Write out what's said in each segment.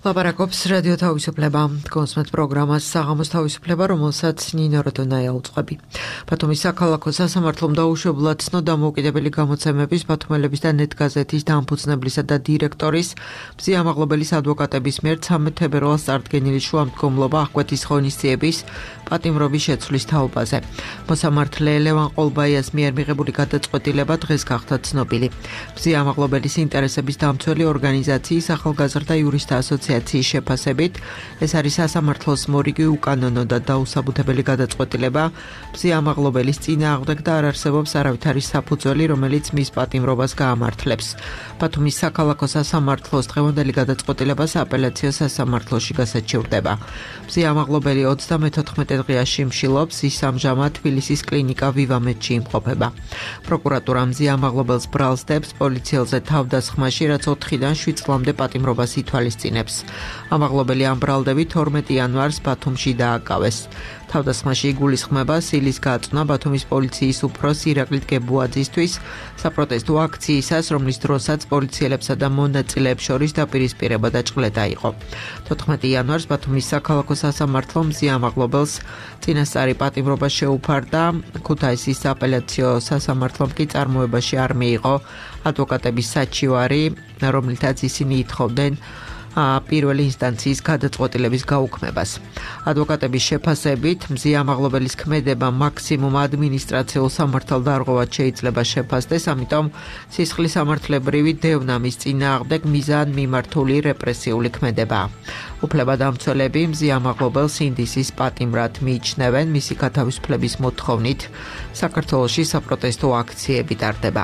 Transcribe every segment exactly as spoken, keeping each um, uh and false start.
ლაპარაკობს რადიო თავისუფლება, კონსმეთ პროგრამას საღამოს თავისუფლება, რომელსაც ნინო როდონაია უწყები. ბათუმის საქალაქო სასამართლომ დაუშვებლად ცნო დამოუკიდებელი გამოცემების, ბათუმელების და ნეტგაზეთის დამფუძნებლისა და დირექტორის მზია მაღლობელის ადვოკატების მიერ ცამეტ თებერვალს წარდგენილი შუამდგომლობა აღკვეთის ღონისძიების პატიმრობის შეცვლის თაობაზე. მოსამართლე ლევან ყოლბაიას მიერ მიღებული გადაწყვეტილება დღეს გახდა ცნობილი. მზია მაღლობელის ინტერესების დამცველი ორგანიზაციის ახალგაზრდა იურისტთა ასოციაციის შეფასებით, ეს არის სასამართლოს მორიგი უკანონო და დაუსაბუთებელი გადაწყვეტილება. მზია მაღლობელის წინააღმდეგ და არ არსებობს არავითარი საფუძველი, რომელიც მის პატიმრობას გაამართლებს. ბათუმის საქალაქო სასამართლოს დღევანდელი გადაწყვეტილება სააპელაციო სასამართლოში გასაჩივრდება. მზია მაღლობელი ოცდამეთოთხმეტე დღეაში მშილობს, ის ამჟამად თბილისის კლინიკა ვივამედში იმყოფება. პროკურატურა მზია მაღლობელს ბრალსდებს პოლიციელზე თავდასხმაში, რაც ოთხიდან შვიდ წლამდე პატიმრობას ითვალისწინებს. ამაღლობელი ამ ბრალდებით თორმეტი იანვარს ბათუმში დააკავეს. თავდასხმაში იგულისხმება სილის გაწვნა ბათუმის პოლიციის უფროს ირაკლი გებუაძისთვის საპროტესტო აქციისას, რომლის დროსაც პოლიციელებსა და მონაწილეებს შორის დაპირისპირება და ჭყლედა იყო. თოთხმეტი იანვარს ბათუმის საქალაქო სასამართლომ მზია მაღლობელს წინასწარი პატიმრობა შეუფარდა. ქუთაისის სააპელაციო სასამართლომ კი წარმოებაში არ მიიღო ადვოკატების საჩივარი, რომლითაც ისინი ითხოვდნენ პირველი ინსტანციის გადაწყვეტილების გაუქმებას. ადვოკატების შეფასებით, მზია მაღლობელის ქმედება მაქსიმუმ ადმინისტრაციულ სამართალდარღვევად შეიძლება შეფასდეს, ამიტომ სისხლის სამართლებრივი დევნა მის წინააღმდეგ მიზან მიმართული რეპრესიული ქმედებაა. უფლებადამცველები მზია მაღლობელს ინდისის პატიმრად მიიჩნევენ, მისი გათავისუფლების მოთხოვნით საქართველოში საპროტესტო აქციები ტარდება.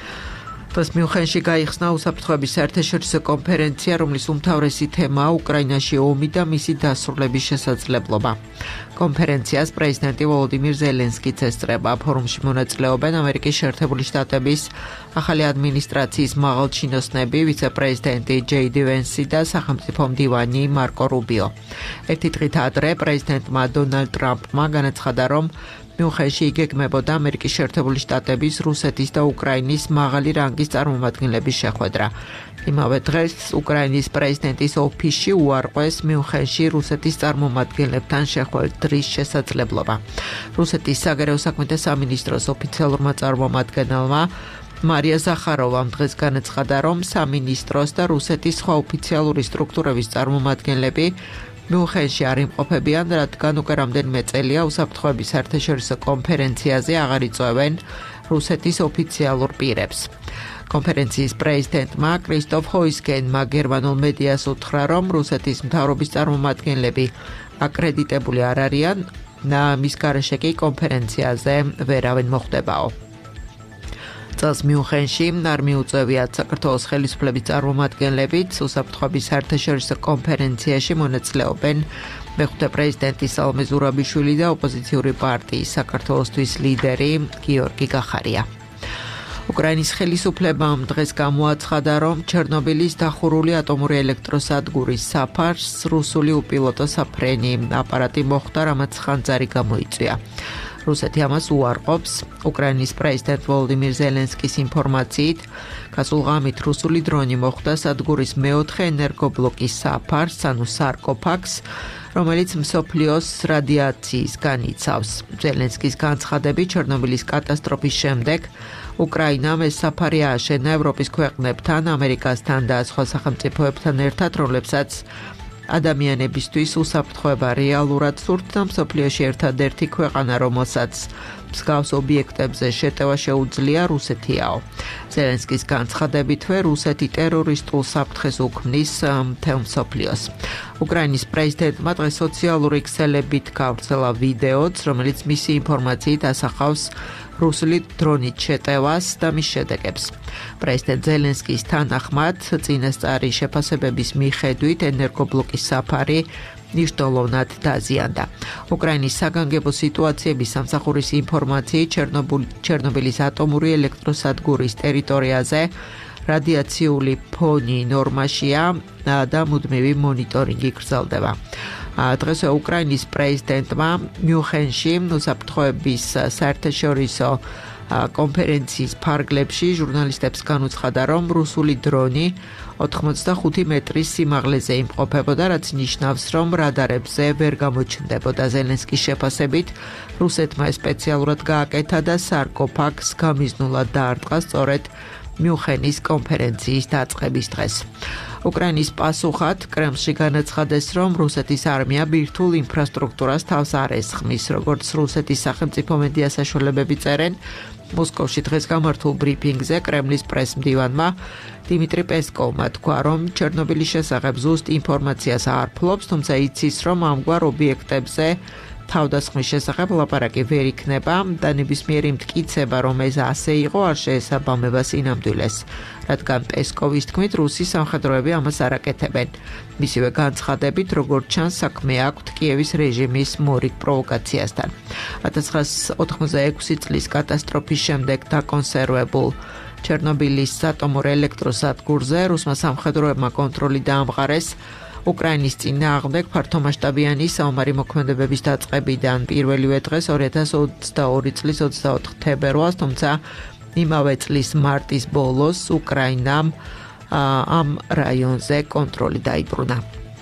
დღეს მიუნხენში გაიხსნა უსაფრთხოების საერთაშორისო კონფერენცია, რომლის უმთავრესი თემაა უკრაინაში ომი და მისი დასრულების შესაძლებლობა. კონფერენციას პრეზიდენტი ვოლოდიმირ ზელენსკიც ესწრება. ფორუმში მონაწილეობენ ამერიკის შეერთებული შტატების ახალი ადმინისტრაციის მაღალჩინოსნები, ვიცე-პრეზიდენტი ჯეი დი ვენსი და სახელმწიფო მდივანი მარკო რუბიო. ერთი დღით ადრე პრეზიდენტმა დონალდ ტრამპმა განაცხადა, რომ მიუნხენში იგეგმებოდა ამერიკის შეერთებული შტატების, რუსეთის და უკრაინის მაღალი რანგის წარმომადგენლების შეხვედრა. იმავე დღეს უკრაინის პრეზიდენტის ოფისში უარყვეს მიუნხენში რუსეთის წარმომადგენლებთან შეხვედრის შესაძლებლობა. რუსეთის საგარეო საქმეთა სამინისტროს ოფიციალურმა წარმომადგენელმა მარია ზახაროვამ დღეს განაცხადა, რომ სამინისტროს და რუსეთის სხვა ოფიციალური სტრუქტურების წარმომადგენლები მიუნხენში არ იმყოფებიან, რადგან უკვე რამდენიმე წელია უსაფრთხოების საერთაშორისო კონფერენციაზე აღარ იწვევენ რუსეთის ოფიციალურ პირებს. კონფერენციის პრეზიდენტმა კრისტოფ ჰოისგენმა გერმანულ მედიას უთხრა, რომ რუსეთის მთავრობის წარმომადგენლები აკრედიტებული არ არიან, მის გარეშე კი კონფერენციაზე ვერავინ მოხვდებაო. წელს მიუნხენში არ მიუწევიათ საქართველოს ხელისუფლების წარმომადგენლებიც, უსაფრთხოების საერთაშორისო კონფერენციაში მონაწილეობენ მეხუთე პრეზიდენტი სალომე ზურაბიშვილი და ოპოზიციური პარტიის საქართველოსთვის ლიდერი გიორგი გახარია. უკრაინის ხელისუფლებამ დღეს გამოაცხადა, რომ ჩერნობილის დახურული ატომური ელექტროსადგურის საფარს რუსული უპილოტო საფრენი აპარატი მოხვდა, რამაც ხანძარი გამოიწვია. რუსეთი ამას უარყოფს. უკრაინის პრეზიდენტ ვოლოდიმირ ზელენსკის ინფორმაციით, გასულ ღამით რუსული დრონი მოხვდა სადგურის მეოთხე ენერგობლოკის საფარს, ანუ სარკოფაგს, რომელიც მსოფლიოს რადიაციისგან იცავს. ზელენსკის განცხადებით, ჩერნობილის კატასტროფის შემდეგ უკრაინამ ეს საფარი ააშენა ევროპის ქვეყნებთან, ამერიკასთან და სხვა სახელმწიფოებთან ერთად, რომლებსაც ადამიანებისთვის უსაფრთხოება რეალურად სურთ და მსოფლიოში ერთადერთი ქვეყანა, რომელსაც მსგავს ობიექტებზე შეტევა შეუძლია, რუსეთიაო. ზელენსკის განცხადებითვე რუსეთი ტერორისტულ საფრთხეს უქმნის მთელ მსოფლიოს. უკრაინის პრეზიდენტმა დღეს სოციალური ქსელებით გავრცელა ვიდეოც, რომელიც მისი ინფორმაციით ასახავს რუსული დრონით შეტევას და მის შედეგებს. პრეზიდენტ ზელენსკის თანახმად, წინასწარი შეფასებების მიხედვით ენერგობლოკის საფარი ნიშნულოვნად დაზიანდა. უკრაინის საგანგებო სიტუაციების სამსახურის ინფორმაციით, ჩერნობილის ატომური ელექტროსადგურის ტერიტორიაზე რადიაციული ფონი ნორმაშია და მუდმივი მონიტორინგი გრძელდება. დღეს უკრაინის პრეზიდენტმა მიუნხენში უსაფრთხოების საერთაშორისო კონფერენციის ფარგლებში ჟურნალისტებს განუცხადა, რომ რუსული დრონი ოთხმოცდახუთი მეტრის სიმაღლეზე იმყოფებოდა, რაც ნიშნავს, რომ რადარებზე ვერ გამოჩნდებოდა. ზელენსკის შეფასებით, რუსეთმა სპეციალურად გააკეთა და სარკოფაგს გამიზნულად დაარტყა სწორედ მიუნხენის კონფერენციის დაწყების დღეს. უკრაინის პასუხად კრემლში განაცხადეს, რომ რუსეთის არმია ბირთვულ ინფრასტრუქტურას თავს არ ესხმის, როგორც რუსეთის სახელმწიფო მედია საშუალებები წერენ. მოსკოვში დღეს გამართულ ბრიფინგზე კრემლის პრესმდივანმა დიმიტრი პესკოვმა თქვა, რომ ჩერნობილის შესახებ ზუსტ ინფორმაციას არ ფლობს, თუმცა იცის, რომ ამგვარ ობიექტებზე თავდასხმის შესახებ ლაპარაკი ვერ იქნება და ნებისმიერი მტკიცება, რომ ეს ასე იყო, არ შეესაბამება სინამდვილეს, რადგან პესკოვის თქმით, რუსი სამხედროები ამას არ აკეთებენ. მისივე განცხადებით, როგორც ჩანს, საქმე აქვთ კიევის რეჟიმის მორიგ პროვოკაციასთან. ათას ცხრაასი ოთხმოცდაექვსი წლის კატასტროფის შემდეგ დაკონსერვებულ ჩერნობილის ატომურ ელექტროსადგურზე რუსმა სამხედროებმა კონტროლი დაამყარეს. უკრაინის წინააღმდეგ ფართომასშტაბიანი საომარი მოქმედებების დაწყებიდან პირველივე დღეს ორი ათას ოცდაორი წლის ოცდაოთხ თებერვალს, თუმცა იმავე წლის მარტის ბოლოს უკრაინამ ამ რაიონზე კონტროლი დაიბრუნა.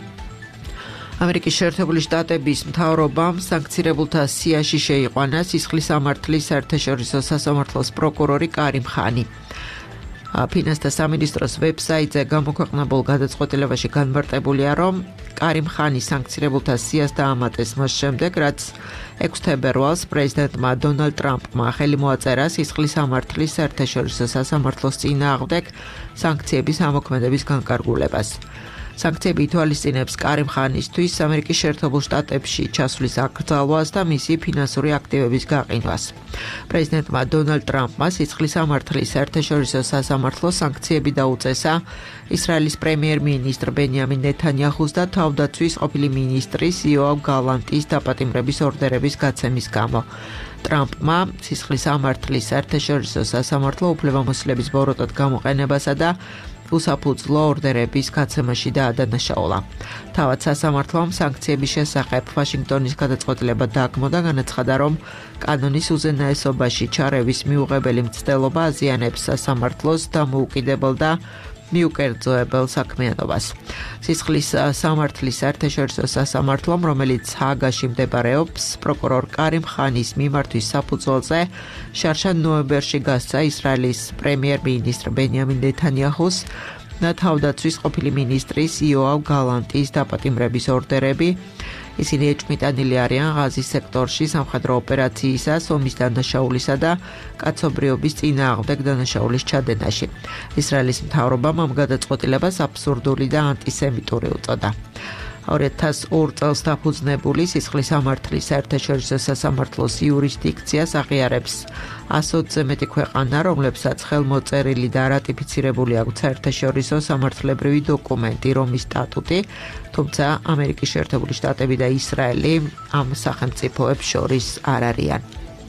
ამერიკის შეერთებული შტატების მთავრობამ სანქცირებულთა სიაში შეიყვანა სისხლის სამართლის საერთაშორისო სასამართლოს პროკურორი კარიმ ხანი. ფინანსთა სამინისტროს ვებსაიტზე გამოქვეყნებულ გადაწყვეტილებაში განმარტებულია, რომ კარიმ ხანი სანქცირებულთა სიას დაამატეს მას შემდეგ, რაც ექვსი თებერვალს პრეზიდენტმა დონალდ ტრამპმა ხელი მოაწერა სისხლის სამართლის საერთაშორისო სასამართლოს წინააღმდეგ სანქციების ამოქმედების განკარგულებას. სანქციები ითვალისწინებს კარიმ ხანისთვის ამერიკის შეერთებულ შტატებში ჩასვლის აკრძალვას და მისი ფინანსური აქტივების გაყინვას. პრეზიდენტმა დონალდ ტრამპმა სისხლის სამართლის საერთაშორისო სასამართლოს სანქციები დაუწესა ისრაელის პრემიერ-მინისტრ ბენიამინ ნეთანიაჰუს და თავდაცვის ყოფილი მინისტრის იოავ გალანტის დაპატიმრების ორდერების გაცემის გამო. ტრამპმა სისხლის სამართლის საერთაშორისო სასამართლო უფლებამოსილების ბოროტად გამოყენებასა და უსაფუძვლო ორდერების გაცემაში დაადანაშაულა. თავად სასამართლომ სანქციების შესახებ ვაშინგტონის გადაწყვეტილება დააგმო და განაცხადა, რომ კანონის უზენაესობაში ჩარევის მიუღებელი მცდელობა აზიანებს სასამართლოს დამოუკიდებელ და მიუკერძოებელ საქმიანობას. სისხლის სამართლის საერთაშორისო სასამართლომ, რომელიც ჰააგაში მდებარეობს, პროკურორ კარიმ ხანის მიმართვის საფუძველზე შარშან ნოემბერში გასცა ისრაელის პრემიერ-მინისტრ ბენიამინ ნეთანიაჰუს და თავდაცვის ყოფილი მინისტრის იოავ გალანტის დაპატიმრების ორდერები. ისინი ეჭვმიტანილი არიან ღაზის სექტორში სამხედრო ოპერაციისას, ომის დანაშაულისა და კაცობრიობის წინააღმდეგ დანაშაულის ჩადენაში. ისრაელის მთავრობამ ამ გადაწყვეტილებას აბსურდული და ანტისემიტური უწოდა. ორი ათას ორი წელს დაფუძნებული სისხლის სამართლის საერთაშორისო სასამართლოს იურისდიქციას აღიარებს ათს ოცზე მეტი ქვეყანა, რომლებსაც ხელმოწერილი და რატიფიცირებული აქვთ საერთაშორისო სამართლებრივი დოკუმენტი, რომის სტატუტი, თუმცა ამერიკის შეერთებული შტატები და ისრაელი ამ სახელმწიფოებს შორის არ არიან.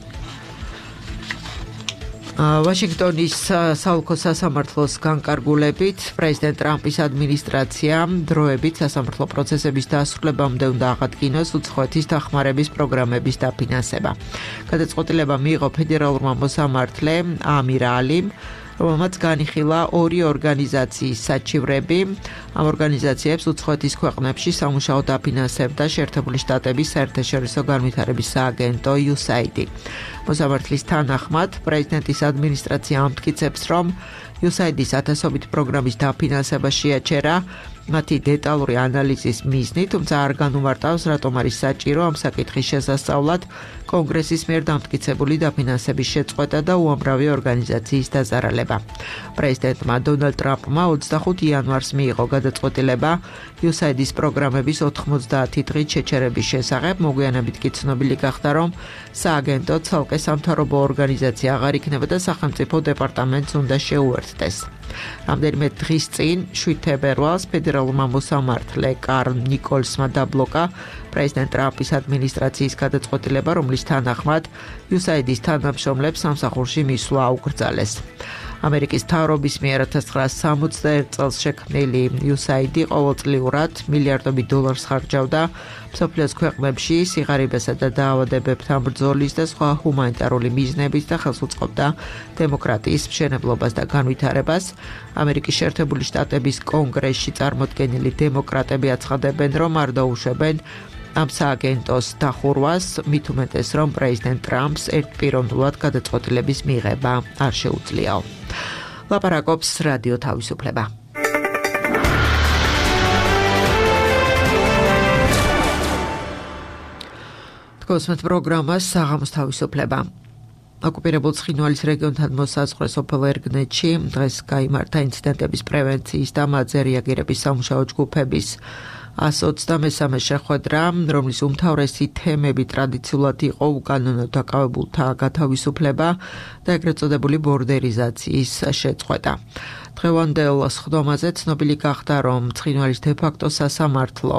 ვაშინგტონის საოლქო სასამართლოს განკარგულებით პრეზიდენტ ტრამპის ადმინისტრაცია დროებით სასამართლო პროცესების დასრულებამდე უნდა აღადგინოს უცხოეთის დახმარების პროგრამების დაფინანსება. გადაწყვეტილება მიიღო ფედერალურმა მოსამართლემ ამირ ალიმ, რომელმაც განიხილა ორი ორგანიზაციის საჩივრები. ამ ორგანიზაციებს უცხოეთის ქვეყნებში სამუშაო დაფინანსებდა შეერთებული შტატების საერთაშორისო განვითარების სააგენტო იუ ეს έი დი. მოსამართლის თანახმად, პრეზიდენტის ადმინისტრაცია ამტკიცებს, რომ იუ ეს έი დის ათასობით პროგრამის დაფინანსება შეაჩერა მათი დეტალური ანალიზის მიზნი, თუმცა არ განუმარტავს, რატომ არის საჭირო ამ საკითხის შესასწავლად კონგრესის მიერ დამტკიცებული დაფინანსების შეწყვეტა და უამრავი ორგანიზაციის დაზარალება. პრეზიდენტმა დონალდ ტრამპმა ოცდახუთი იანვარს მიიღო გადაწყვეტილება იუ ეს έი დის პროგრამების ოთხმოცდაათი დღით შეჩერების შესახებ. მოგვიანებით კი ცნობილი გახდა, რომ სააგენტო ცალკე სამთავრობო ორგანიზაცია აღარ იქნება და სახელმწიფო დეპარტამენტს უნდა შეუერთდეს. რამდენიმე დღის წინ შვიდ თებერვალს ფედერალურმა მოსამართლე კარლ ნიკოლსმა დაბლოკა პრეზიდენტ ტრამპის ადმინისტრაციის გადაწყვეტილება, რომლის თანახმად იუ ეს έი დის თანამშრომლებს სამსახურში მისვლა აუკრძალეს. ამერიკის მთავრობის მიერ ათას ცხრაასი სამოცდაერთი წელს შექმნილი იუ ეს έი დი ყოველწლიურად მილიარდობით დოლარს ხარჯავდა მსოფლიოს ქვეყნებში სიღარიბესა და დაავადებებთან ბრძოლის და სხვა ჰუმანიტარული მიზნებით და ხელს უწყობდა დემოკრატიის მშენებლობას და განვითარებას. ამერიკის შეერთებული შტატების კონგრესში წარმოდგენილი დემოკრატები აცხადებენ, რომ არ დაუშვებენ ამ სააგენტოს დახურვას, მით უმეტეს, რომ პრეზიდენტ ტრამპს ერთპიროვნულად გადაწყვეტილების მიღება არ შეუძლიაო. ლაპარაკობს რადიო თავისუფლება. თქოსმეთ პროგრამას საღამოს თავისუფლება. ოკუპირებულ ცხინვალის რეგიონთან მოსაზღვრე სოფელ ერგნეთში დღეს გაიმართა ინციდენტების პრევენციის და მათზე რეაგირების სამუშაო ჯგუფების εκατს ოცდამესამე შეხვედრა, რომლის უმთავრესი თემები ტრადიციულად იყო უკანონო დაკავებულთა გათავისუფლება და ეგრეთ წოდებული ბორდერიზაციის შეწყვეტა. დღევანდელ სხდომაზე ცნობილი გახდა, რომ ცხინვალის დე-ფაქტო სასამართლო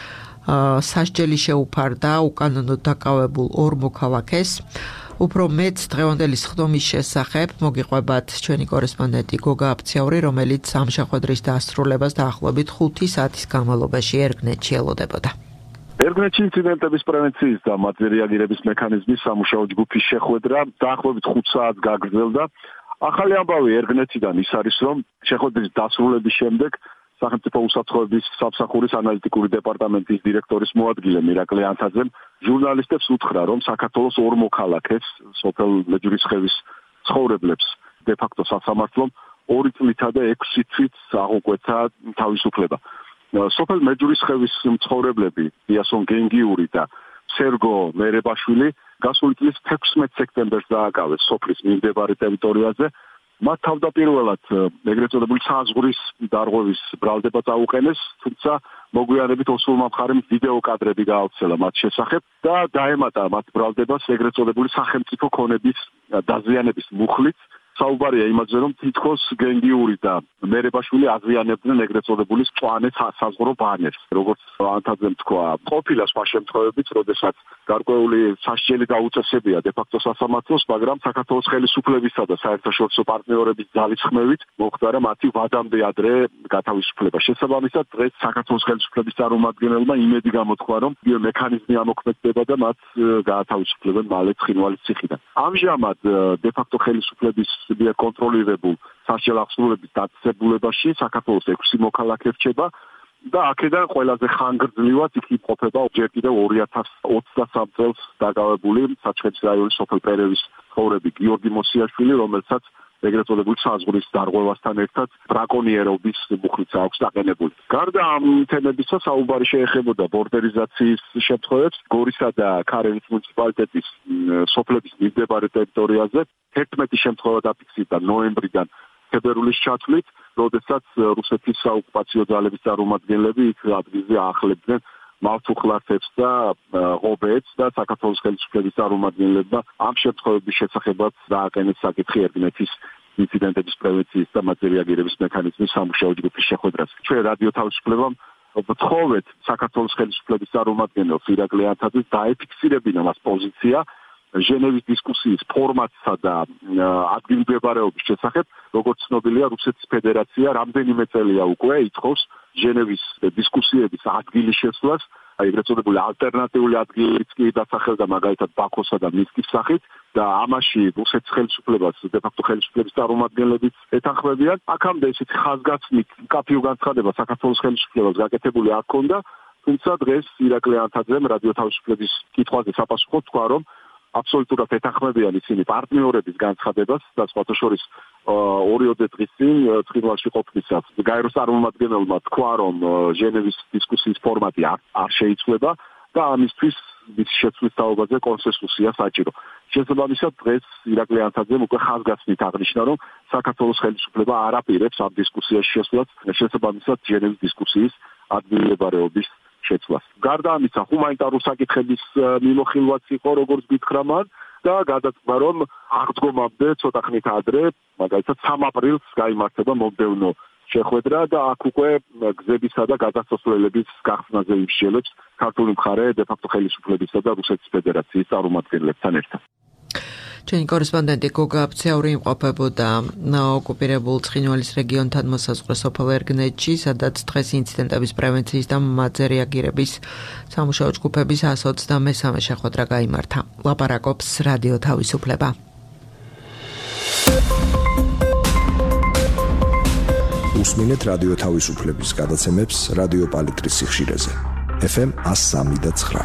სასჯელი შეუფარდა უკანონო დაკავებულ ორ მოქალაქეს. უფრო მეც დღევანდელი სხდომის შესახებ მოგიყვებათ ჩვენი კორესპონდენტი გოგა აფციაური, რომელიც ამ შეხვედრის დასრულებას დაახლოებით ხუთი საათის განმავლობაში ერგნეთში ელოდებოდა. ერგნეთში ინციდენტების პრევენციის და მათზე რეაგირების მექანიზმის სამუშაო ჯგუფის შეხვედრა დაახლოებით ხუთ საათს გაგრძელდა. ახალი ამბავი ერგნეთიდან ის არის, რომ შეხვედრის დასრულების შემდეგ სახელმწიფო უსაფრთხოების სამსახურის ანალიტიკური დეპარტამენტის დირექტორის მოადგილე მირაკლი ანთაძემ ჟურნალისტებს უთხრა, რომ საქართველოს ორ მოქალაქეს, სოფელ მეჯვრისხევის ცხოვრებლებს დე-ფაქტო სასამართლომ ორი წლითა და ექვსი თვით აღუკვეთა თავისუფლება. სოფელ მეჯვრისხევის მცხოვრებლები იასონ გენგიური და სერგო მერებაშვილი გასული წლის თექვსმეტ სექტემბერს დააკავეს სოფლის მიმდებარე ტერიტორიაზე. მათ თავდაპირველად ეგრეთ წოდებული საზღვრის დარღვევის ბრალდება წაუყენეს, თუმცა მოგვიანებით ოსურმა მხარემ ვიდეო კადრები გაავრცელა მათ შესახებ და დაემატა მათ ბრალდებას ეგრეთ წოდებული სახელმწიფო ქონების დაზიანების მუხლით. საუბარია იმაზე, რომ თითქოს გენგიური და მერებაშვილი აზიანებდნენ ეგრეთ წოდებული მწვანე საზღვრო ბანერს. როგორც ანთაძემ თქვა, ყოფილა სხვა შემთხვევებიც, როდესაც გარკვეული სასჯელი დაუწესებია დე-ფაქტო სასამართლოს, მაგრამ საქართველოს ხელისუფლებისა და საერთაშორისო პარტნიორების ძალისხმევით მოხდა მათი ვადამდე ადრე გათავისუფლება. შესაბამისად, დღეს საქართველოს ხელისუფლების წარმომადგენელმა იმედი გამოთქვა, რომ მექანიზმი ამოქმედდება და მათ გაათავისუფლებენ მალე ცხინვალის ციხიდან. ამჟამად დე-ფაქტო ხელისუფლების მიერ კონტროლირებულ სასჯელ აღსრულების დაწესებულებაში საქართველოს ექვსი მოქალაქე რჩება და აქედან ყველაზე ხანგრძლივად იქ იმყოფება ჯერ კიდევ ორი ათას ოცდასამ წელს დაკავებული საჩხერის რაიონის სოფელ პერევის ცხოვრები გიორგი მოსიაშვილი, რომელსაც ეგრეთ წოდებული საზღვრის დარღვევასთან ერთად ბრაკონიერობის მუხლიც აქვს დაყენებული. გარდა ამ თემებისა საუბარი შეეხებოდა ბორდერიზაციის შემთხვევებს გორისა და ქარელის მუნიციპალიტეტის სოფლების მიმდებარე ტერიტორიაზე. ერთმეტი შემთხვევა დაფიქსირდა ნოემბრიდან თებერვლის ჩათვლით, როდესაც რუსეთის საოკუპაციო ძალების წარმომადგენლები იქ ადგილზე აახლებდნენ მავთუხლართებს და ღობეებს და საქართველოს ხელისუფლების წარმომადგენლებმა ამ შემთხვევების შესახებაც დააყენეს საკითხი ერგნეთის ინციდენტების პრევენციის და მათზე რეაგირების მექანიზმის სამუშაო ჯგუფის შეხვედრაზე. ჩვენ რადიო თავისუფლებამ ვთხოვეთ საქართველოს ხელისუფლების წარმომადგენელს ირაკლი ანთაძეს დაეფიქსირებინა მას პოზიცია ჟენევის დისკუსიის ფორმატსა და ადგილმდებარეობის შესახებ. როგორც ცნობილია, რუსეთის ფედერაცია რამდენიმე წელია უკვე ითხოვს ჟენევის დისკუსიების ადგილის შესვლას, ეგრეთ წოდებული ალტერნატიული ადგილიც კი დასახელდა მაგალითად ბაქოსა და მინსკის სახით და ამაში რუსეთის ხელისუფლებას დე-ფაქტო ხელისუფლების წარმომადგენლებიც ეთანხმებიან. აქამდე ესეთი ხაზგასმით მკაფიო განცხადება საქართველოს ხელისუფლებას გაკეთებული არ ჰქონდა, თუმცა დღეს ირაკლი ანთაძემ რადიო თავისუფლების კითხვაზე საპასუხოდ თქვა, რომ აბსოლუტურად ეთანხმებიან ისინი პარტნიორების განცხადებას და სხვათა შორის ორიოდე დღის წინ ცხინვალში ყოფნისას გაეროს წარმომადგენელმა თქვა, რომ ჟენევის დისკუსიის ფორმატი არ შეიცვლება და ამისთვის მის შეცვლის თაობაზე კონსენსუსია საჭირო. შესაბამისად, დღეს ირაკლი ანთაძემ უკვე ხაზგასმით აღნიშნა, რომ საქართველოს ხელისუფლება არ აპირებს ამ დისკუსიაში შესვლას, შესაბამისად ჟენევის დისკუსიის ადგილმდებარეობის შეცვლას. გარდა ამისა, ჰუმანიტარული საკითხების მიმოხილვაც იყო, როგორც გითხრა მან, და გადაწყდა, რომ აღდგომამდე ცოტა ხნით ადრე, მაგალითად სამ აპრილს გაიმართება მომდევნო შეხვედრა და აქ უკვე გზებისა და გადასასვლელების გახსნაზე იმსჯელებს ქართული მხარე დე-ფაქტო ხელისუფლებისა და რუსეთის ფედერაციის წარმომადგენლებთან ერთად. ჩვენი კორესპონდენტი გოგა აფციაური იმყოფებოდა ოკუპირებულ ცხინვალის რეგიონთან მოსაზღვრე სოფელ ერგნეთში, სადაც დღეს ინციდენტების პრევენციის და მათზე რეაგირების სამუშაო ჯგუფების εκατს ოცდამესამე შეხვედრა გაიმართა. ლაპარაკობს რადიო თავისუფლება. უსმინეთ რადიო თავისუფლების გადაცემებს რადიო პალიტრის სიხშირეზე. ეფ ემ one oh three point nine.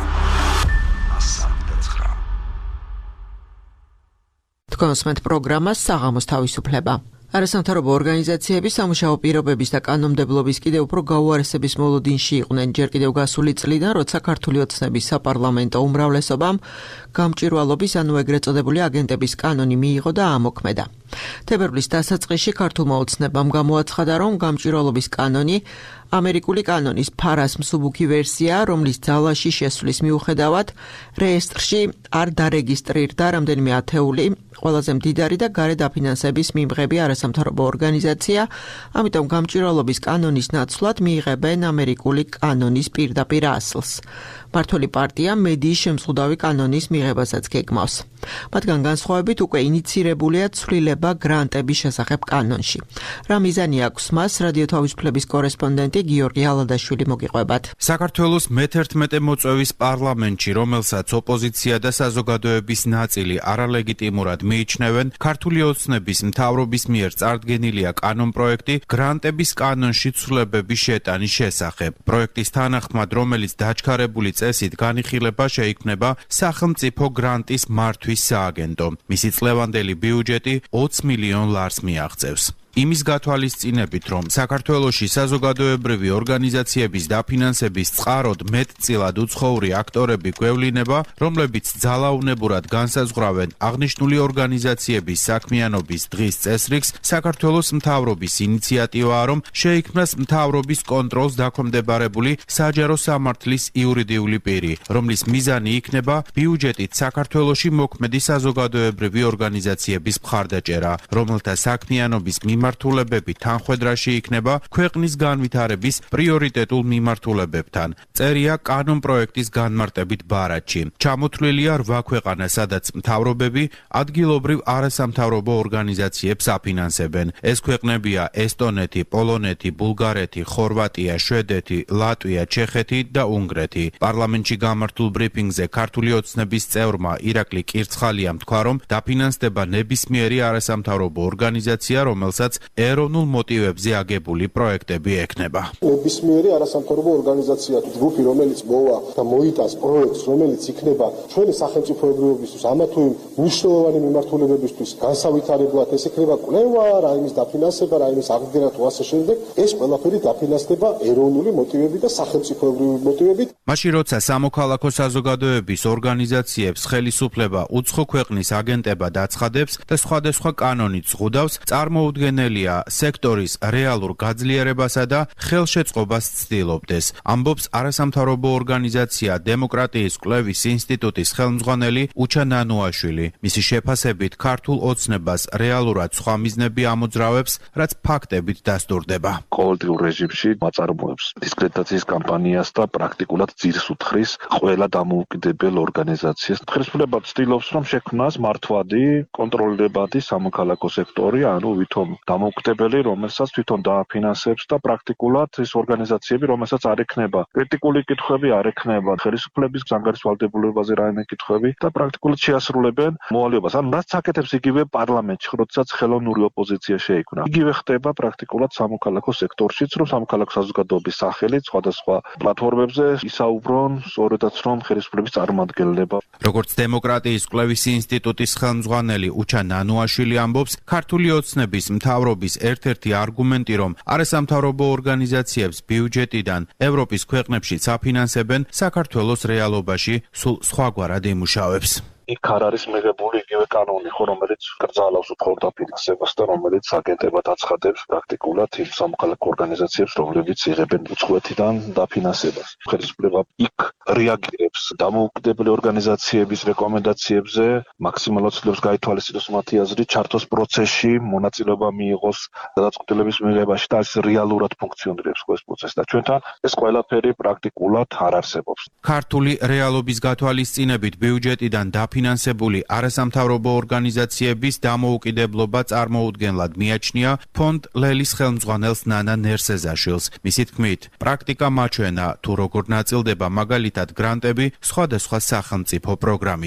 თქვენსმენთ პროგრამას საღამოს თავისუფლება. არასამთავრობო ორგანიზაციები სამუშაო პირობების და კანონმდებლობის კიდევ უფრო გაუარესების მოლოდინში იყვნენ ჯერ კიდევ გასული წლიდან, როცა ქართული ოცნების საპარლამენტო უმრავლესობამ გამჭვირვალობის ანუ ეგრეთ წოდებული აგენტების კანონი მიიღო და ამოქმედა. თებერვლის დასაწყისში ქართულმა ოცნებამ გამოაცხადა, რომ გამჭვირვალობის კანონი ამერიკული კანონის ფარას მსუბუქი ვერსია, რომლის ძალაში შესვლის მიუხედავად რეესტრში არ დარეგისტრირდა რამდენიმე ათეული ყველაზე მდიდარი და გარე დაფინანსების მიმღები არასამთავრობო ორგანიზაცია, ამიტომ გამჭვირვალობის კანონის ნაცვლად მიიღებენ ამერიკული კანონის პირდაპირ ასლს. მართველი პარტია მედიის შემზღუდავი კანონის მიღებასაც გეგმავს. მათგან განსხვავებით უკვე ინიცირებულია ცვლილება გრანტების შესახებ კანონში. რა მიზანი აქვს მას, რადიო თავისუფლების კორესპონდენტი გიორგი ალადაშვილი მოგიყვებათ. საქართველოს მეთერთმეტე მოწვევის პარლამენტში, რომელსაც ოპოზიცია და საზოგადოების ნაწილი არალეგიტიმურად მიიჩნევენ, ქართული ოცნების მთავრობის მიერ წარდგენილია კანონპროექტი გრანტების კანონში ცვლილებების შეტანის შესახებ. პროექტის თანახმად, რომელიც დაჩქარებული წესით განიხილება შეიქმნება სახელმწიფო გრანტის მართვის სააგენტო. მისი წლევანდელი ბიუჯეტი ოც მილიონ ლარს მიაღწევს. იმის გათვალისწინებით, რომ საქართველოში საზოგადოებრივი ორგანიზაციების დაფინანსების წყაროდ მეტწილად უცხოური აქტორები გვევლინება, რომლებიც ძალაუნებურად განსაზღვრავენ აღნიშნული ორგანიზაციების საქმიანობის დღის წესრიგს, საქართველოს მთავრობის ინიციატივაა, რომ შეიქმნას მთავრობის კონტროლს დაქვემდებარებული საჯარო სამართლის იურიდიული პირი, რომლის მიზანი იქნება ბიუჯეტით საქართველოში მოქმედი საზოგადოებრივი ორგანიზაციების მხარდაჭერა, რომელთა საქმიანობის მიმართ მიმართულებები თანხვედრაში იქნება ქვეყნის განვითარების პრიორიტეტულ მიმართულებებთან. წერია კანონპროექტის განმარტებით ბარათში. ჩამოთვლილია რვა ქვეყანა, სადაც მთავრობები ადგილობრივ არასამთავრობო ორგანიზაციებს აფინანსებენ. ეს ქვეყნებია ესტონეთი, პოლონეთი, ბულგარეთი, ხორვატია, შვედეთი, ლატვია, ჩეხეთი და უნგრეთი. პარლამენტში გამართულ ბრიფინგზე ქართული ოცნების წევრმა ირაკლი კირცხალიამ თქვა, რომ დაფინანსდება ნებისმიერი არასამთავრობო ორგანიზაცია, რომელსაც ეროვნულ მოტივებზე აგებული პროექტები ექნება. ნებისმიერი არასამთავრობო ორგანიზაცია თუ ჯგუფი, რომელიც მოვა და მოიტანს პროექტს, რომელიც იქნება ჩვენი სახელმწიფოებრიობისთვის ამა თუ იმ მნიშვნელოვანი მიმართულებებისთვის განსავითარებლად, ეს იქნება კვლევა, რაიმის დაფინანსება, რაიმის აღდგენა თუ ასე შემდეგ, ეს ყველაფერი დაფინანსდება ეროვნული მოტივებით და სახელმწიფოებრივი მოტივებით. მაშინ როცა სამოქალაქო საზოგადოების ორგანიზაციებს ხელისუფლება უცხო ქვეყნის აგენტებად აცხადებს და სხვადასხვა კანონით ზღუდავს, წარმოუდგენელია სექტორის რეალურ გაძლიერებასა და ხელშეწყობას ცდილობდეს. ამბობს არასამთავრობო ორგანიზაცია დემოკრატიის კვლევის ინსტიტუტის ხელმძღვანელი უჩა ნანუაშვილი. მისი შეფასებით ქართულ ოცნებას რეალურად სხვა მიზნები ამოძრავებს, რაც ფაქტებით დასტურდება. ყოველდღიურ რეჟიმში მაწარმოებს დისკრედიტაციის კამპანიას და პრაქტიკულად ძირს უთხრის ყველა დამოუკიდებელ ორგანიზაციას. ხელისუფლება ცდილობს, რომ შექმნას მართვადი, კონტროლირებადი სამოქალაქო სექტორი, ანუ ვითომ დამოუკიდებელი, რომელსაც თვითონ დააფინანსებს და პრაქტიკულად ეს ორგანიზაციები, რომელსაც არ ექნება კრიტიკული კითხვები, არ ექნება ხელისუფლების ზანგარის ვალდებულებაზე რაიმე კითხვები და პრაქტიკულად შეასრულებენ მოვალეობას. ანუ რაც აკეთებს იგივე პარლამენტში, როდესაც ხელოვნური ოპოზიცია შეიქმნა. იგივე ხდება პრაქტიკულად სამოქალაქო სექტორშიც, რომ სამოქალაქო საზოგადოების სახელით სხვადასხვა პლატფორმებზე ისაუბრონ, სწორედაც რომ ხელისუფლების წარმომადგენლება. როგორც დემოკრატიის კვლევის ინსტიტუტის ხელმძღვანელი უჩა ნანუაშვილი ამბობს, ქართული ოცნების მთავრობის ერთ-ერთი არგუმენტი, რომ არასამთავრობო ორგანიზაციებს ბიუჯეტიდან ევროპის ქვეყნებშიც აფინანსებენ, საქართველოს რეალობაში სულ სხვაგვარად იმუშავებს. იქ არ არის მიღებული იგივე კანონი, ხო, რომელიც კრძალავს უცხოურ დაფინანსებას და რომელიც აგენტებად აცხადებს პრაქტიკულად იმ სამოქალაქო ორგანიზაციებს, რომლებიც იღებენ უცხოეთიდან დაფინანსებას. ხელისუფლება იქ რეაგირებს დამოუკიდებელი ორგანიზაციების რეკომენდაციებზე, მაქსიმალურად ცდილობს გაითვალისწინოს მათი აზრი, ჩართოს პროცესში, მონაწილეობა მიიღოს გადაწყვეტილების მიღებაში და ის რეალურად ფუნქციონირებს ეს პროცესი და ჩვენთან ეს ყველაფერი პრაქტიკულად არ არსებობს. ქართული რეალობის გათვალისწინებით ბიუჯეტიდან დაფინანსებული არასამთავრობო ორგანიზაციების დამოუკიდებლობა წარმოუდგენლად მიაჩნია ფონდ ლელის ხელმძღვანელს ნანა ნერსეზაშვილს. მისი თქმით, პრაქტიკა მაჩვენა თუ როგორ ნაწილდება მაგალითად გრანტები სხვადასხვა სახელმწიფო პროგრამიდან.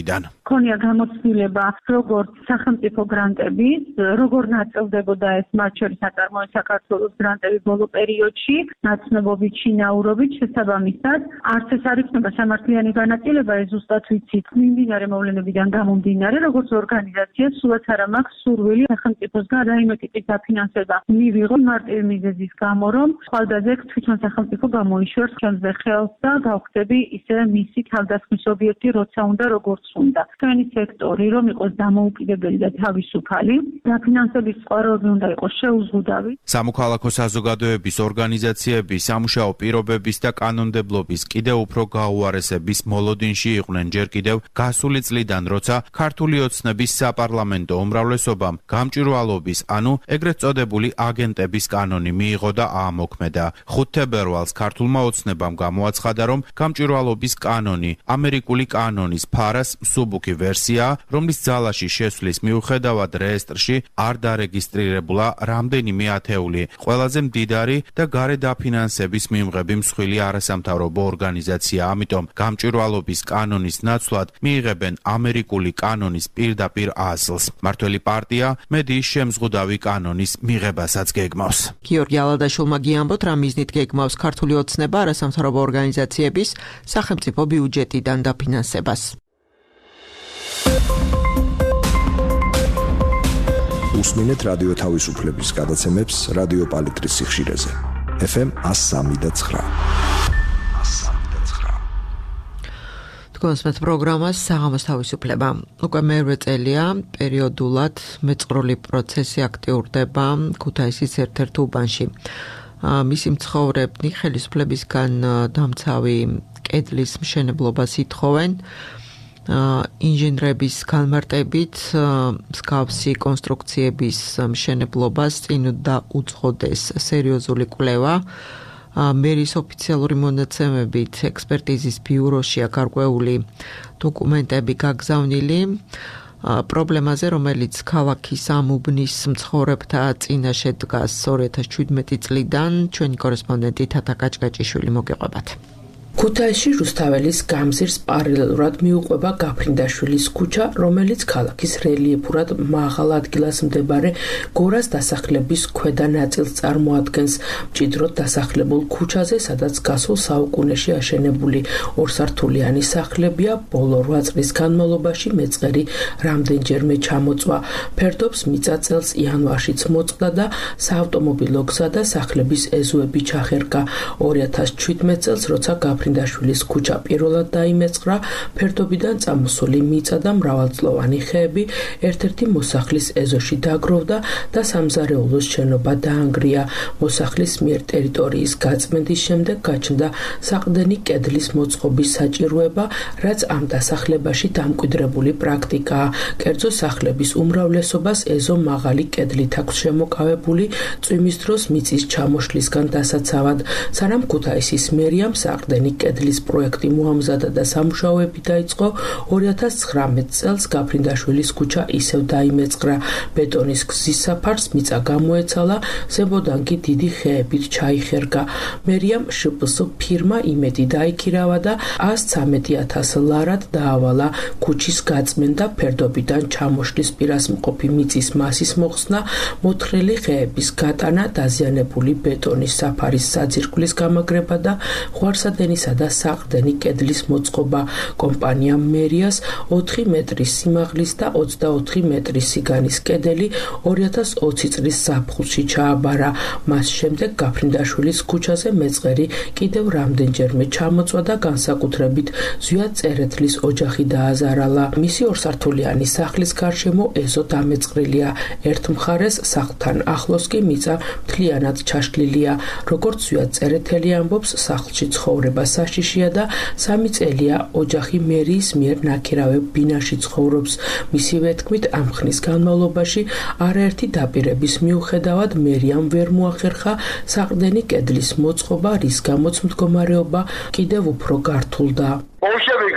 ქონია გამოცდილება როგორც სახელმწიფო გრანტების, როგორ ნაწილდებოდა ეს მათ შორის აწარმოებს საქართველოს გრანტები ბოლო პერიოდში, ნაცნობობით, შინაურობით, შესაბამისად, არც ეს არ იქნება სამართლიანი განაწილება, ეს ზუსტად ვიცით, მიმდინარე მოვლენებიდან გამომდინარე, როგორც ორგანიზაცია სულაც არ მაქვს სურვილი სახელმწიფოსგან რაიმე ტიპის დაფინანსება მივიღო მარტივი მიზეზის გამო, რომ ხვალდაზე თვითონ სახელმწიფო გამოიშვერს ხელზე ხელს და გავხდები ისე მისი თავდასხმის ობიექტი, როცა უნდა, როგორც უნდა. თქვენი სექტორი რომ იყოს დამოუკიდებელი და თავისუფალი, დაფინანსების წყაროები უნდა იყოს შეუზღუდავი. სამოქალაქო საზოგადოების ორგანიზაციების სამუშაო პირობების და კანონმდებლობის კიდევ უფრო გაუარესების მოლოდინში იყვნენ ჯერ კიდევ გასული წლიდან, როცა ქართული ოცნების საპარლამენტო უმრავლესობამ გამჭვირვალობის, ანუ ეგრეთ წოდებული აგენტების კანონი მიიღო და აამოქმედა. ხუთ თებერვალს ქართულმა ოცნებამ გამოაცხადა, რომ გამჭვირვალობის კანონი ამერიკული კანონის ფარას მსუბუქი ვერსიაა, რომლის ძალაში შესვლის მიუხედავად რეესტრში არ დარეგისტრირებულა რამდენიმე ათეული ყველაზე მდიდარი და გარე დაფინანსების მიმღები მსხვილი არასამთავრობო ორგანიზაცია. ამიტომ გამჭვირვალობის კანონის ნაცვლად მიიღებენ ამერიკული კანონის პირდაპირ აზლს. მართველი პარტია მედიის შემზღუდავი კანონის მიღებასაც გეგმავს. გიორგი ალადაშვილმა გიამბოთ, რა მიზნით გეგმავს ქართული ოცნება არასამთავრობო ორგანიზაციების სახელმწიფო ბიუჯეტიდან დაფინანსებას. უსმინეთ რადიო თავისუფლების გადაცემებს რადიო პალიტრის სიხშირეზე. ეფ ემ one oh three და nine. თქვენს პროგრამას საღამოს თავისუფლება. უკვე მერვე წელია პერიოდულად მეწყრული პროცესი აქტიურდება ქუთაისის ერთ-ერთ უბანში. მისი მცხოვრებნი ხელისუფლებისგან დამცავი კედლის მშენებლობას ითხოვენ. ინჟინრების განმარტებით მსგავსი კონსტრუქციების მშენებლობას წინ დაუძღოდეს სერიოზული კვლევა. მერის ოფიციალური მონაცემებით ექსპერტიზის ბიუროშია გარკვეული დოკუმენტები გაგზავნილი პრობლემაზე, რომელიც ქალაქის ამ უბნის მცხოვრებთა წინაშე დგას ორი ათას შვიდმეტი წლიდან. ჩვენი კორესპონდენტი თათა კაჭკაჭიშვილი მოგიყვებათ. ქუთაისში რუსთაველის გამზირს პარალელურად მიუყვება გაფრინდაშვილის ქუჩა, რომელიც ქალაქის რელიეფურად მაღალ ადგილას მდებარე გორას დასახლების ქვედა ნაწილს წარმოადგენს. მჭიდროდ დასახლებულ ქუჩაზე, სადაც გასულ საუკუნეში აშენებული ორსართულიანი სახლებია, ბოლო რვა წლის განმავლობაში მეწყერი რამდენჯერმე ჩამოწვა. ფერდობს მიწაწელს იანვარშიც მოწყდა და საავტომობილო გზა და სახლების ეზოები ჩახერგა. ორი ათას შვიდმეტ წელს, როცა გაფრინდაშვილის ქუჩა პირველად დაიმეწყრა, ფერდობიდან წამოსული მიწა და მრავალწლოვანი ხეები ერთ-ერთი მოსახლის ეზოში დაგროვდა და სამზარეულოს შენობა დაანგრია. მოსახლის მიერ ტერიტორიის გაწმენდის შემდეგ გაჩნდა საყრდენი კედლის მოწყობის საჭიროება, რაც ამ დასახლებაში დამკვიდრებული პრაქტიკაა. კერძო სახლების უმრავლესობას ეზო მაღალი კედლით აქვს შემოკავებული წვიმის დროს მიწის ჩამოშლისგან დასაცავად, სანამ ქუთაისის მერიამ საყრდენი კედლის პროექტი მოამზადა და სამუშაოები დაიწყო. ორი ათას ცხრამეტ წელს გაფრინდაშვილის ქუჩა ისევ დაიმეწყრა. ბეტონის გზის საფარს მიწა გამოეცალა, ზემოდან კი დიდი ხეებით ჩაიხერგა. მერიამ შპს ფირმა იმედი დაიქირავა და ას ცამეტი ათას ლარად დაავალა ქუჩის გაწმენდა, ფერდობიდან ჩამოშლის პირას მყოფი მიწის მასის მოხსნა, მოთხრილი ხეების გატანა, დაზიანებული ბეტონის საფარის საძირკვლის გამაგრება და ხვარსადენისა და საყრდენი კედლის მოწყობა. კომპანია მერიას ოთხი მეტრის სიმაღლის და ოცდაოთხი მეტრის სიგანის კედელი ორი ათას ოცი წლის ზაფხულში ჩააბარა. მას შემდეგ გაფრინდაშვილის ქუჩაზე მეწყერი კიდევ რამდენჯერმე ჩამოწვა და განსაკუთრებით ზვია წერეთლის ოჯახი დააზარალა. მისი ორსართულიანი სახლის გარშემო ეზო დამეწყრილია. ერთ მხარეს სახლთან ახლოს კი მიწა მთლიანად ჩაშლილია. როგორც ზვია წერეთელი ამბობს, სახლში ცხოვრება საშიშია და სამი წელია ოჯახი მერიის მიერ ნაქირავებ ბინაში ცხოვრობს. მისივე თქმით, ამ ხნის განმავლობაში არაერთი დაპირების მიუხედავად მერიამ ვერ მოახერხა საყრდენი კედლის მოწყობა, რის გამოც მდგომარეობა კიდევ უფრო გართულდა. ბოლშევიკი გაუზარდა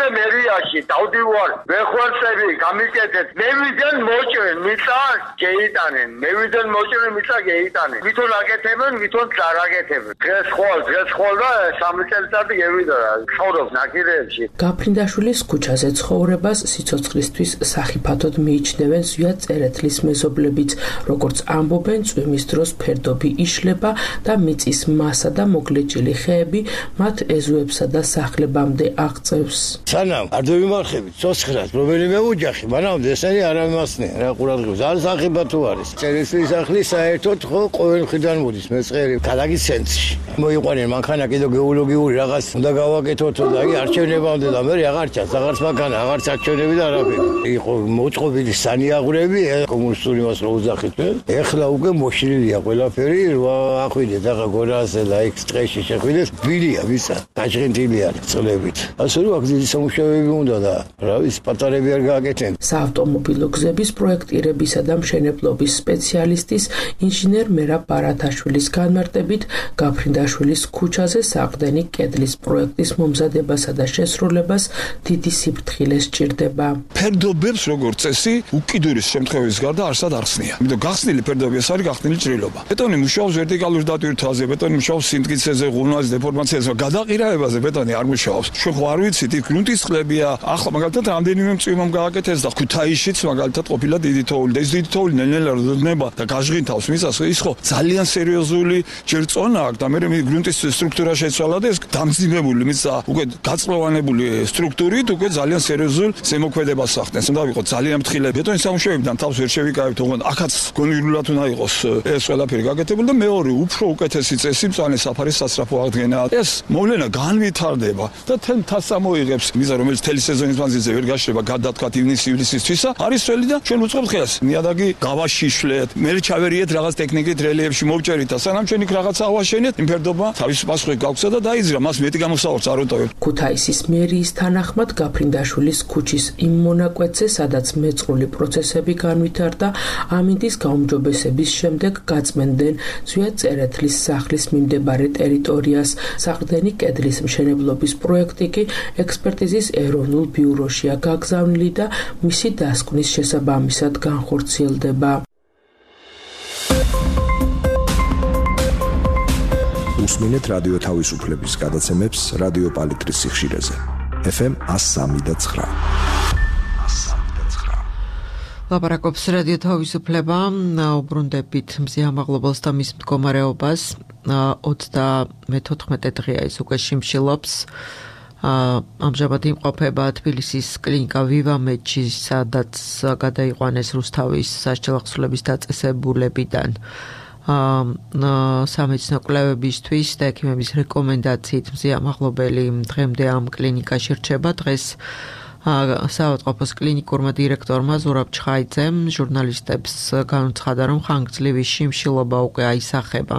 მესამე მერიაში დავდივარ ვეხორცები გამიკეთეთ მე ვიდნენ მოჭრენ მიწა გეიტანენ მე ვიდნენ მოჭრენ მიწა გეიტანენ ვითომ აკეთებენ ვითომ წარაკეთებენ დღეს ხოლ დღეს ხოლ და სამი წელიწადი გევიდა ცხოვრობ ნაკირეებში გაფრინდაშვილის ქუჩაზე ცხოვრებას სიცოცხლისთვის სახიფათოდ მიიჩნევენ ზვია წერეთლის მეზობლებიც როგორც ამბობენ წვიმის დროს ფერდობი იშლება და მიწის მასა და მოგლეჭილი ხეები მათ ეზოებსა და სახლებამდე აღწევს სანამ არ დავიმარხებით ცოცხლად რომელიმე ოჯახი მანამდე ესენი არ ამასნია რა ყურადღებას არ სახიფათო არის წერეთლის სახლი საერთოდ ხო ყოველ მხრიდან მოდის მეწყერი ქალაქის ცენტრში მოიყვანენ მანქანა კიდო გეოლოგიური რაღაც უნდა გავაკეთოთ და აი არჩევნებამდე და მე აღარ ჩანს აღარც მანქანა აღარც არჩევნები და არაფერი იყო მოწყობილი სანიაღვრები კომუნისტური მასლა უძახით ეხლა უკვე მოშლილია ყველაფერი ახვიდეთ ახლა გორაზე და იქ წეში შეხვიდეთ ბილია ვისა დაჭრინტილი არის წლებით ასე რომ აქ დიდი სამუშაოები უნდა და რა ვიცი პატარები არ გააკეთენ საავტომობილო გზების პროექტირებისა და მშენებლობის სპეციალისტის ინჟინერ მერაბ ბარათაშვილის განმარტებით გაფრინდაშვილის ქუჩაზე საყრდენი კედლის პროექტის მომზადებასა და შესრულებას დიდი სიფრთხილე სჭირდება ფერდობებს როგორც წესი უკიდურეს შემთხვევების გარდა არსად ახსნია იმიტომ გახსნილი ფერდობები ეს არის გახსნილი ჭრილობა ბეტონი მუშაობს ვერტიკალურ დატვირთვაზე ბეტონი მუშაობს სიმტკიცეზე ღუნვაზე დეფორმაციაზე გადაყირავებაზე ბეტონი არ მუშაობს ჩვენ ხო არ ვიცით იქ გრუნტის წყლებია ახლა მაგალითად რამდენიმე მწვიმამ გააკეთეს და ქუთაისშიც მაგალითად ყოფილა დიდი თოვლი და ეს დიდი თოვლი ნელ-ნელა როდნება და გაჟღინთავს მიწას ის ხო ძალიან სერიოზული ჯერ წონა აქვს და მე მე გრუნტის სტრუქტურა შეცვალა და ეს დამძიმებული მიწა უკვე გაწყვევანებული სტრუქტურით უკვე ძალიან სერიოზულ ზემოქმედებას ახდენს უნდა ვიყო ძალიან ფრთხილები ბეტონის სამუშაოებიდან თავს ვერ შევიკავებთ ოღონდ აქაც გონივრულად უნდა იყოს ეს ყველაფერი გაკეთებული და მეორე უფრო უკეთესი წესი მწვანე საფარის სასწრაფო აღდგენა ეს მოვლენა განვითარდება და თელ თასს ამოიღებს მიზა რომელიც თელი სეზონის მანძილზე ვერ გაშლება გადათქვათ ივნის-ივლისისთვისა არის ძველი და ჩვენ უწყობთ ხელს ნიადაგი გავაშიშვლეთ მე ჩავერიეთ რაღაც ტექნიკით რელიეფში მოვჭერით და სანამ ჩვენ იქ რაღაც ავაშენეთ იმ ფერდობა თავის პასუხი გაგვცა და დაიძრა მას მეტი გამოსავალს არ უტოვებ ქუთაისის მერიის თანახმად გაფრინდაშვილის ქუჩის იმ მონაკვეთზე სადაც მეწყრული პროცესები განვითარდა ამინდის გაუმჯობესების შემდეგ გაწმენდნენ ზვია წერეთლის სახლის მიმდებარე ტერიტორიას საყრდენი კედლის მშენებლობის პროექტი კი ექსპერტიზის ეროვნულ ბიუროშია გაგზავნილი და მისი დასკვნის შესაბამისად განხორციელდება უსმინეთ რადიო თავისუფლების გადაცემებს რადიო პალიტრის სიხშირეზე ეფ ემ one oh three point nine ლაპარაკობს რადიო თავისუფლება უბრუნდებით მზიან მაღლობელს და მის მდგომარეობას ოცდამეთოთხმეტე დღეა ის უკვე შიმშილობს ამჟამად იმყოფება თბილისის კლინიკა ვივამედში სადაც გადაიყვანეს რუსთავის სასჯელახსოვრების დაწესებულებიდან სამედიცინო კვლევებისთვის და ექიმების რეკომენდაციით მზიან მაღლობელი დღემდე ამ კლინიკაში რჩება დღეს საავადმყოფოს კლინიკურმა დირექტორმა ზურაბ ჩხაიძემ ჟურნალისტებს განუცხადა რომ ხანგრძლივი შიმშილობა უკვე აისახება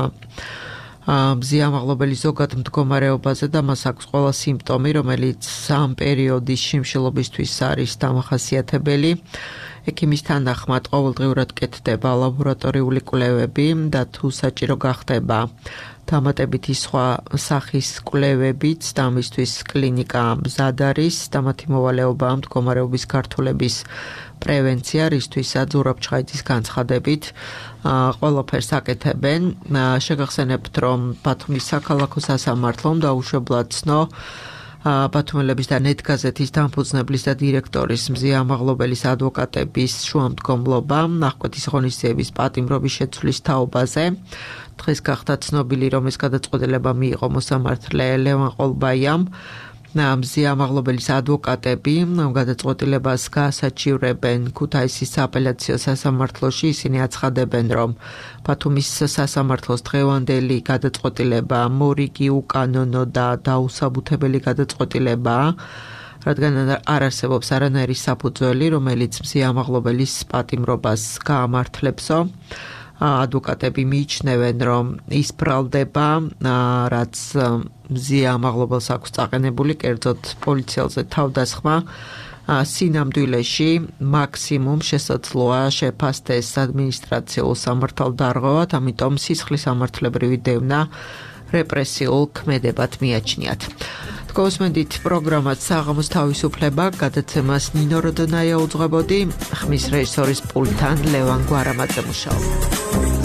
მზიან მაღლობელის ზოგად მდგომარეობაზე და მას აქვს ყველა სიმპტომი რომელიც ამ პერიოდის შიმშილობისთვის არის დამახასიათებელი ექიმის თანახმად ყოველდღიურად კეთდება ლაბორატორიული კვლევები და თუ საჭირო გახდება დამატებითი სხვა სახის კვლევებიც და ამისთვის კლინიკა მზად არის და მათი მოვალეობაა მდგომარეობის გართულების პრევენცია რისთვისაც ზურაბ ჩხაიძის განცხადებით ყველაფერს აკეთებენ შეგახსენებთ რომ ბათუმის საქალაქო სასამართლომ დაუშვებლად ცნო ბათუმელების და ნეტგაზეთის დამფუძნებლის და დირექტორის მზიან მაღლობელის ადვოკატების შუამდგომლობა ნახვეთის ღონისძიების პატიმრობის შეცვლის თაობაზე დღეს გახდა ცნობილი რომ ეს გადაწყვეტილება მიიღო მოსამართლე ლევან ყოლბაიამ მზიან მაღლობელის ადვოკატები გადაწყვეტილებას გაასაჩივრებენ ქუთაისის სააპელაციო სასამართლოში ისინი აცხადებენ რომ ბათუმის სასამართლოს დღევანდელი გადაწყვეტილება მორიგი უკანონო და დაუსაბუთებელი გადაწყვეტილებაა რადგან არ არსებობს არანაირი საფუძველი რომელიც მზიან მაღლობელის პატიმრობას გაამართლებსო ადვოკატები მიიჩნევენ რომ ის ბრალდება რაც მზიან მაღლობელს აქვს წაყენებული კერძოდ პოლიციელზე თავდასხმა სინამდვილეში მაქსიმუმ შესაძლოა შეფასდეს ადმინისტრაციულ სამართალდარღვევად ამიტომ სისხლის სამართლებრივი დევნა რეპრესიულ ქმედებად მიაჩნიათ Kosmendit programat საღამოს თავისუფლება გადაცემას ნინო როდონაია უძღვებოდი, ხმის რეჟისორის პულტთან ლევან გვარამაძე მუშაობდა.